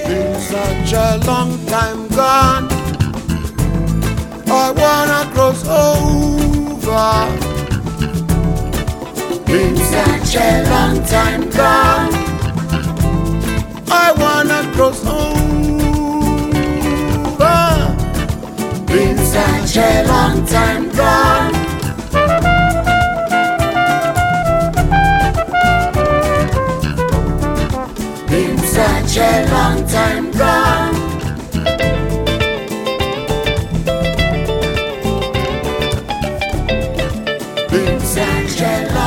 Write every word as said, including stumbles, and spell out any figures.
Been such a long time gone. I wanna cross over. Been such a long time gone. I wanna cross over. Been such a long time gone. Been such a long time gone. Been such a long